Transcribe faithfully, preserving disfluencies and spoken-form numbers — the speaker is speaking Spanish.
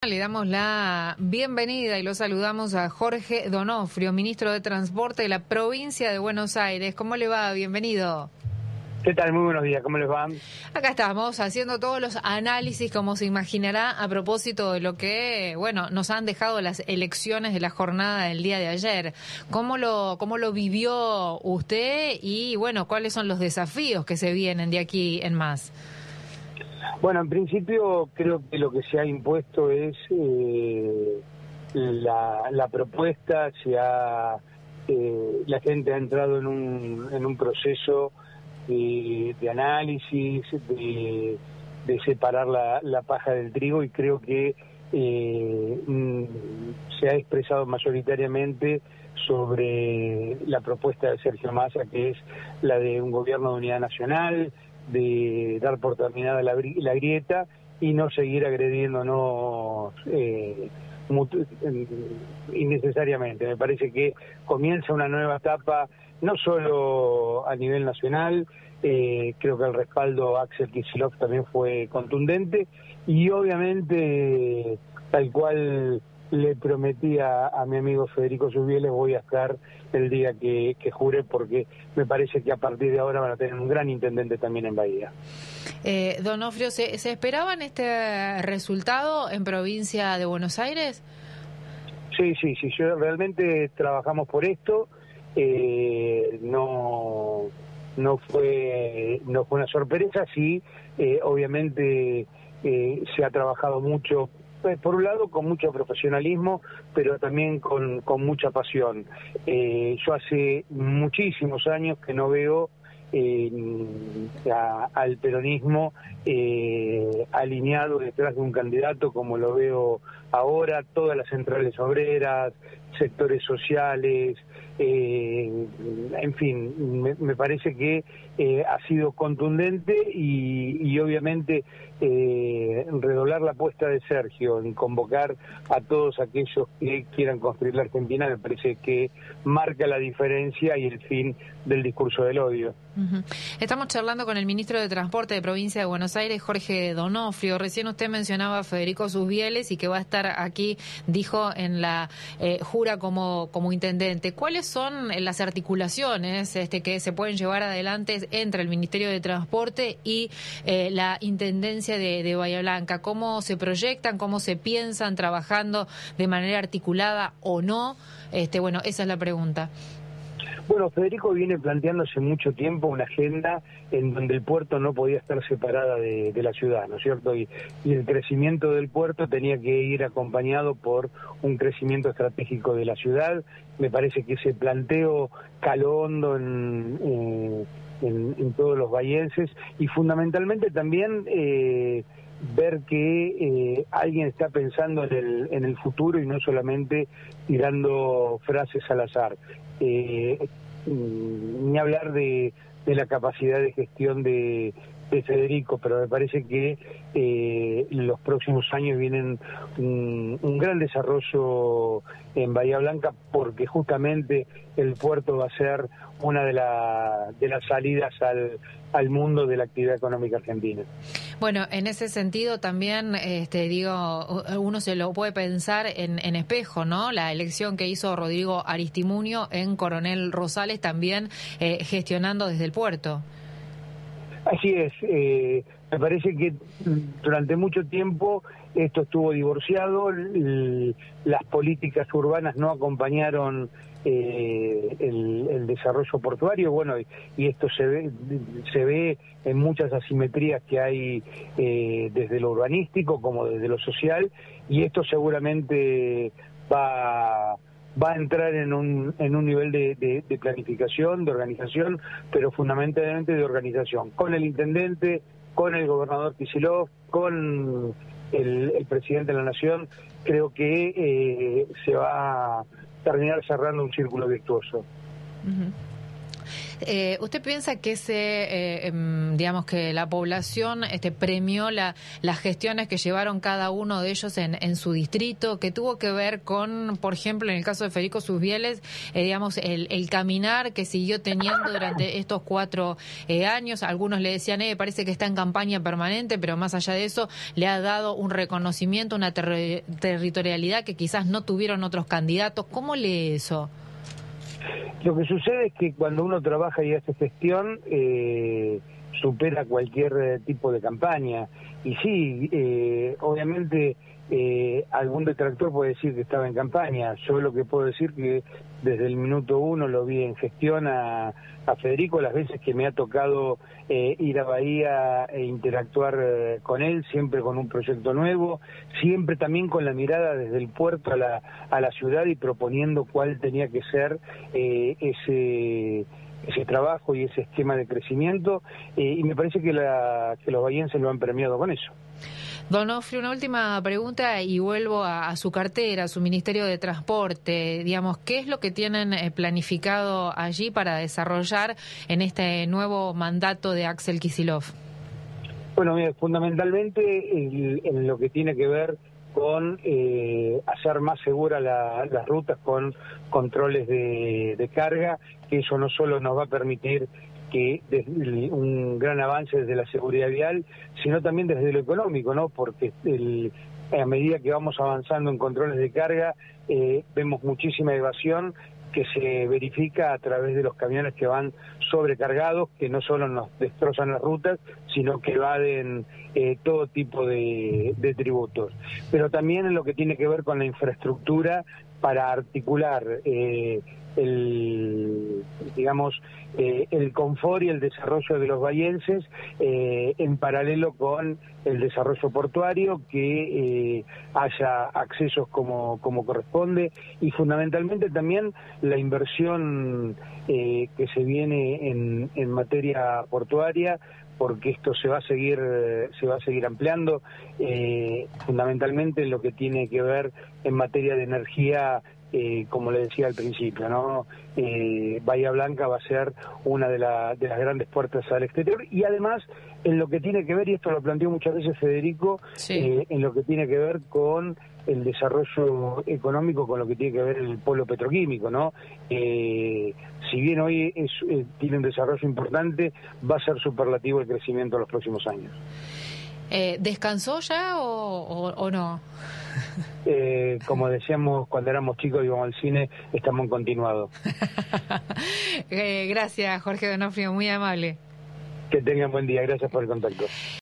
Le damos la bienvenida y lo saludamos a Jorge Donofrio, ministro de Transporte de la provincia de Buenos Aires. ¿Cómo le va? Bienvenido. ¿Qué tal? Muy buenos días, ¿cómo les va? Acá estamos haciendo todos los análisis, como se imaginará, a propósito de lo que, bueno, nos han dejado las elecciones de la jornada del día de ayer. ¿Cómo lo, cómo lo vivió usted y, bueno, cuáles son los desafíos que se vienen de aquí en más? Bueno, en principio creo que lo que se ha impuesto es eh, la, la propuesta, se ha, eh, la gente ha entrado en un, en un proceso de, de análisis, de, de separar la, la paja del trigo y creo que eh, mm, se ha expresado mayoritariamente sobre la propuesta de Sergio Massa, que es la de un gobierno de unidad nacional, de dar por terminada la, la grieta y no seguir agrediéndonos eh, mutu innecesariamente. Me parece que comienza una nueva etapa, no solo a nivel nacional, eh, creo que el respaldo a Axel Kicillof también fue contundente y obviamente, tal cual le prometí a, a mi amigo Federico Subiel, voy a estar el día que, que jure, porque me parece que a partir de ahora van a tener un gran intendente también en Bahía. Eh, Donofrio, ¿se, ¿se esperaban este resultado en provincia de Buenos Aires? Sí, sí, sí, yo realmente trabajamos por esto, eh, no, no fue, no fue una sorpresa, sí, eh, obviamente eh, se ha trabajado mucho. Por un lado, con mucho profesionalismo, pero también con, con mucha pasión. Eh, yo hace muchísimos años que no veo eh, a, al peronismo eh, alineado detrás de un candidato como lo veo ahora, todas las centrales obreras, sectores sociales, eh, en fin, me, me parece que eh, ha sido contundente y, y obviamente eh, redoblar la apuesta de Sergio en convocar a todos aquellos que quieran construir la Argentina me parece que marca la diferencia y el fin del discurso del odio. Uh-huh. Estamos charlando con el ministro de Transporte de Provincia de Buenos Aires, Jorge Donofrio. Recién usted mencionaba a Federico Susbieles y que va a estar aquí, dijo, en la eh, jura como, como intendente. ¿Cuáles son las articulaciones este, que se pueden llevar adelante entre el Ministerio de Transporte y eh, la Intendencia de, de Bahía Blanca? ¿Cómo se proyectan, cómo se piensan trabajando de manera articulada o no? Este, bueno, esa es la pregunta. Bueno, Federico viene planteando hace mucho tiempo una agenda en donde el puerto no podía estar separada de, de la ciudad, ¿no es cierto? Y, y el crecimiento del puerto tenía que ir acompañado por un crecimiento estratégico de la ciudad. Me parece que ese planteo caló hondo en, eh, en, en todos los bahienses y fundamentalmente también eh, ver que eh, alguien está pensando en el, en el futuro y no solamente tirando frases al azar. Eh, ni hablar de, de la capacidad de gestión de, de Federico, pero me parece que eh, en los próximos años vienen un, un gran desarrollo en Bahía Blanca porque justamente el puerto va a ser una de, la, de las salidas al, al mundo de la actividad económica argentina. Bueno, en ese sentido también, este, digo, uno se lo puede pensar en, en espejo, ¿no? La elección que hizo Rodrigo Aristimuño en Coronel Rosales también eh, gestionando desde el puerto. Así es, eh, me parece que durante mucho tiempo esto estuvo divorciado, el, las políticas urbanas no acompañaron eh, el, el desarrollo portuario, bueno, y, y esto se ve, se ve en muchas asimetrías que hay eh, desde lo urbanístico como desde lo social, y esto seguramente va... va a entrar en un en un nivel de, de, de planificación, de organización, pero fundamentalmente de organización, con el intendente, con el gobernador Kicillof, con el, el presidente de la Nación. Creo que eh, se va a terminar cerrando un círculo virtuoso. Uh-huh. Eh, ¿Usted piensa que se, eh, eh, digamos que la población este, premió la, las gestiones que llevaron cada uno de ellos en, en su distrito, que tuvo que ver con, por ejemplo, en el caso de Federico Susbieles, eh, digamos, el, el caminar que siguió teniendo durante estos cuatro eh, años? Algunos le decían, eh, parece que está en campaña permanente, pero más allá de eso, le ha dado un reconocimiento, una ter territorialidad que quizás no tuvieron otros candidatos. ¿Cómo lee eso? Lo que sucede es que cuando uno trabaja y hace gestión, eh, supera cualquier eh, tipo de campaña. Y sí, eh, obviamente eh, algún detractor puede decir que estaba en campaña. Yo lo que puedo decir que desde el minuto uno lo vi en gestión a, a Federico, las veces que me ha tocado eh, ir a Bahía e interactuar eh, con él, siempre con un proyecto nuevo, siempre también con la mirada desde el puerto a la, a la ciudad y proponiendo cuál tenía que ser eh, ese... ese trabajo y ese esquema de crecimiento, eh, y me parece que, la, que los bahienses lo han premiado con eso. Donofrio, una última pregunta y vuelvo a, a su cartera, a su Ministerio de Transporte. Digamos, ¿qué es lo que tienen eh, planificado allí para desarrollar en este nuevo mandato de Axel Kicillof? Bueno, mira, fundamentalmente el, en lo que tiene que ver con eh, hacer más seguras la, las rutas con controles de, de carga, que eso no solo nos va a permitir que desde un gran avance desde la seguridad vial, sino también desde lo económico, ¿no? Porque el, a medida que vamos avanzando en controles de carga, eh, vemos muchísima evasión que se verifica a través de los camiones que van sobrecargados, que no solo nos destrozan las rutas, sino que evaden eh, todo tipo de, de tributos. Pero también en lo que tiene que ver con la infraestructura para articular eh, el, digamos, eh, el confort y el desarrollo de los bahienses eh, en paralelo con el desarrollo portuario, que eh, haya accesos como, como corresponde, y fundamentalmente también la inversión eh, que se viene en, en materia portuaria, porque esto se va a seguir se va a seguir ampliando, eh, fundamentalmente en lo que tiene que ver en materia de energía. Eh, como le decía al principio, ¿no? Eh, Bahía Blanca va a ser una de, la, de las grandes puertas al exterior, y además en lo que tiene que ver, y esto lo planteó muchas veces Federico, sí. eh, en lo que tiene que ver con el desarrollo económico, con lo que tiene que ver el polo petroquímico, ¿no? Eh, si bien hoy es, eh, tiene un desarrollo importante, va a ser superlativo el crecimiento en los próximos años. Eh, ¿Descansó ya o, o, o no? Eh, como decíamos cuando éramos chicos y íbamos al cine, estamos en continuado. eh, gracias, Jorge Donofrio, muy amable. Que tengan buen día, gracias por el contacto.